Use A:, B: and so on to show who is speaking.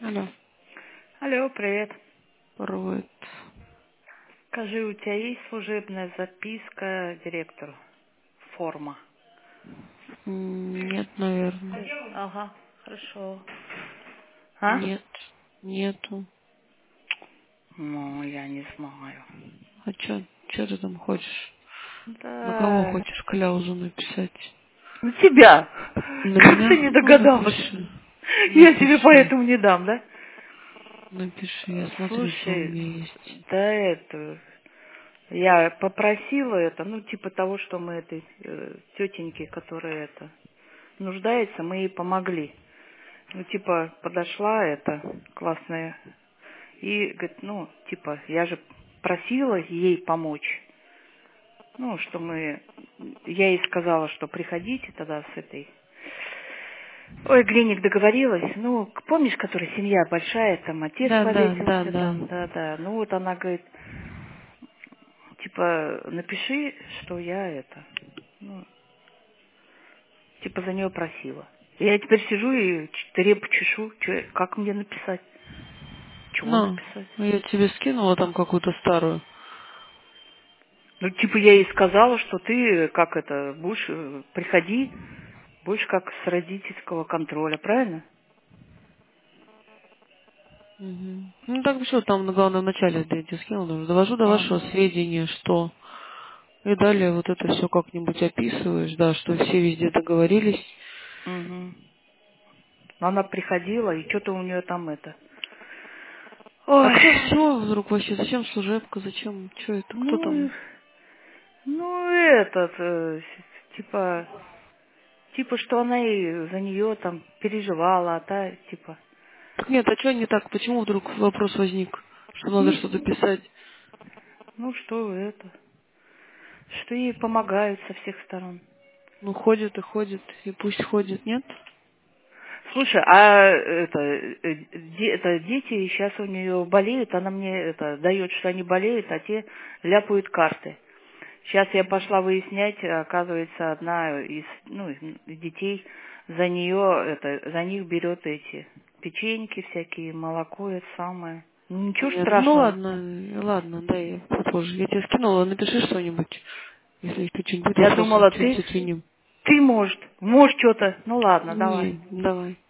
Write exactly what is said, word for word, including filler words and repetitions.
A: Алло,
B: Алло, привет.
A: привет.
B: Скажи, у тебя есть служебная записка директору? Форма.
A: М, Нет, наверное.
B: Ага, хорошо. А?
A: Нет, нету.
B: Ну, я не знаю.
A: А чё, чё ты там хочешь? На кого
B: Да.
A: хочешь кляузу написать?
B: На тебя.
A: На
B: Как ты
A: меня?
B: не
A: Ну,
B: догадалась?
A: напиши.
B: Я тебе
A: Напиши.
B: поэтому не дам, да?
A: Напиши, я смотрю, что у
B: Слушай,
A: меня есть.
B: да это... Я попросила это, ну, типа того, что мы этой э, тетеньке, которая это нуждается, мы ей помогли. Ну, типа, подошла эта классная и говорит, ну, типа, я же просила ей помочь. Ну, что мы... Я ей сказала, что приходите тогда с этой... Ой, Глиник договорилась. Ну, к- помнишь, которая семья большая, там отец
A: Да, да, да,
B: повесился,
A: да.
B: там, да-да. Ну, вот она говорит, типа, напиши, что я это... Ну, типа, за нее просила. Я теперь сижу и ч- репу чешу. Чё, как мне написать? Чего
A: Ну,
B: написать?
A: я тебе скинула там какую-то старую.
B: Ну, типа, я ей сказала, что ты, как это, будешь, э, приходи, будешь как с родительского контроля, правильно?
A: Мгм. Ну, так что там на главном начале я тебе скинула. Думаю, довожу до вашего
B: Ага.
A: сведения, что... И далее вот это все как-нибудь описываешь, да, что все везде договорились.
B: Угу. Она приходила, и что-то у нее там это. Ой.
A: А кто с чего вдруг вообще? Зачем служебка? Зачем? Что это? Кто
B: Ну,
A: там?
B: и- ну, этот, э, с- типа, типа, что она и за нее там переживала, а та, типа,
A: Так нет, а что не так? Почему вдруг вопрос возник? Что надо что-то
B: не,
A: писать?
B: ну, что это, что ей помогают со всех сторон.
A: Ну, ходит и ходит, и пусть ходит, нет?
B: Слушай, а это, э, де- это дети сейчас у нее болеют, она мне это дает, что они болеют, а те ляпают карты. Сейчас я пошла выяснять, оказывается, одна из, ну, из детей за нее, это, за них берет эти печеньки всякие, молоко, это самое. Ну, ничего
A: Понятно. Ну
B: страшного.
A: ладно, ладно, да, я попозже. Я тебе скинула, напиши что-нибудь. Если еще что-нибудь
B: Я
A: вопросы,
B: думала,
A: чуть
B: ты,
A: затянем.
B: ты, может, можешь что-то. Ну ладно, давай.
A: Не, давай.